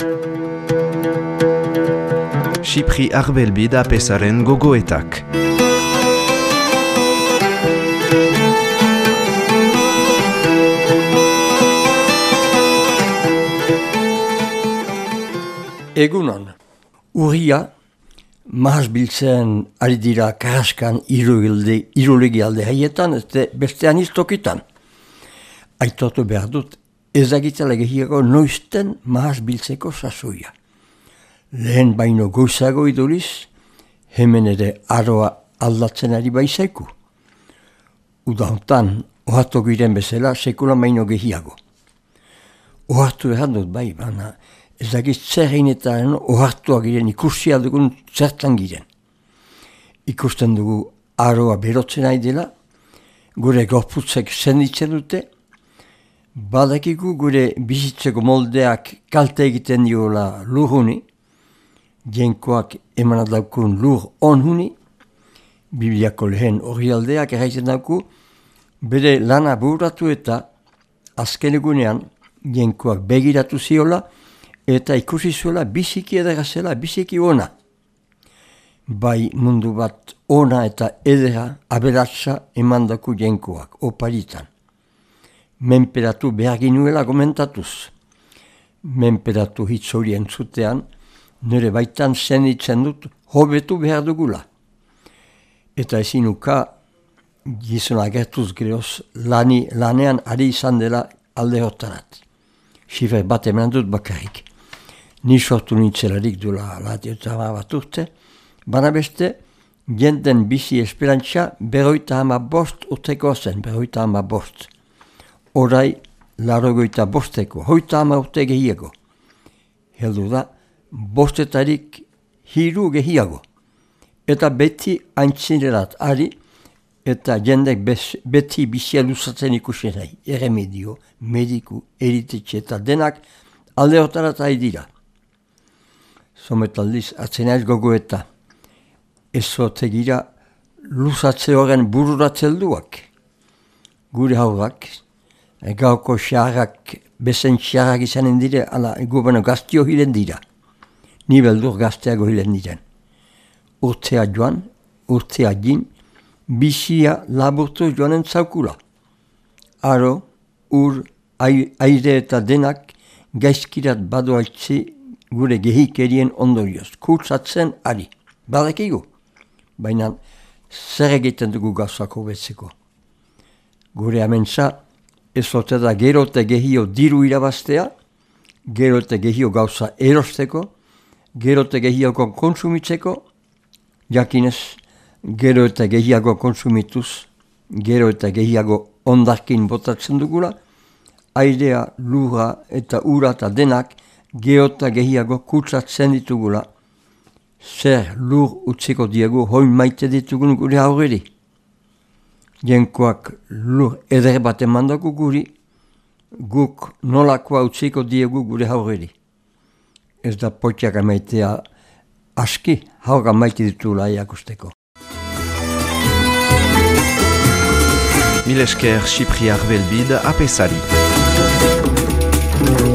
Xipri Arbelbid apesaren gogoetak. Egunon, urria mahasbiltzen ari dira Karaskan irulegi alde haietan, ez bestean iztokitan. Aitortu behar dut, ezagitzala gehiago noizten mahasbiltzeko sasoia. Lehen baino goizago iduriz, hemen ere aroa aldatzen ari baizaiku. Udauntan, ohatu giren bezala, sekula baino gehiago. Ohatu behar dut bai, baina ezagit zer heinetan ohartua giren ikusia dugun zertan giren. Ikusten dugu aroa berotzen ari dela, gure gorputzek senditzen dute, badakigu gure bizitzeko moldeak kalte egiten diola lurhuni, jenkoak emanat daukun lur onhuni, Bibliako lehen orrialdeak erraiten dauku, bere lana burratu eta azken egunean jenkoak begiratu ziola, eta ikusi zuela biziki edera zela, biziki ona. Bai mundu bat ona eta edera aberatsa emandaku jenkoak, oparitan. Menperatu behar ginuela gomentatuz. Menperatu hitz hori entzutean, nire baitan senditzen dut hobetu behar dugula. Eta ezinuka gizona agertuz geroz lanean ari izan dela alde hortarat. Sifer bat eman dut bakarrik. Ni sortu nintzelarik dula bat urte, bana beste, jenden bizi esperantza 55 urteko zen, 55. Orai, 85, 50 urte gehiago. Heldu da, 5 hiru gehiago. Eta beti aintzinerat ari, eta jendek beti bizia luzatzen ikusi nahi. Erremedio, mediku, eritetxe eta denak alde hortarat ari dira. Zometaldiz, atzenaiz gogoeta, ezotegira luzatze horren bururatzelduak. Gure haurak, gauko xarrak, bezen xarrak izanen dire, ala gubeno gaztio hilen dira. Ni beldur gazteago hilen diren. Urtea joan, urtea gin, bizia laburtu joanen zaukula. Aro, ur, aire eta denak gaizkirat badoaitzi gure gehikerien ondorioz, kurtzatzen ari. Badakigu, baina zer egiten dugu gauzako betzeko. Gure amentza, ez ote da gero eta gehio diru irabaztea, gero eta gehio gauza erosteko, gero eta gehiago konsumitzeko, jakinez, gero eta gehiago konsumituz, gero eta gehiago ondarkin botatzen dugula, airea, lura eta ura eta denak, geota gehiago kutsatzen ditugula, zer lur utziko diegu hoin maite ditugun gure aurreri. Jenkoak lur eder bat emandaku guri, guk nolakoa utziko diegu gure aurreri. Ez da potxak amaitea aski, haura maite ditugula iakusteko. Milesker Xipri Arbelbid apesari.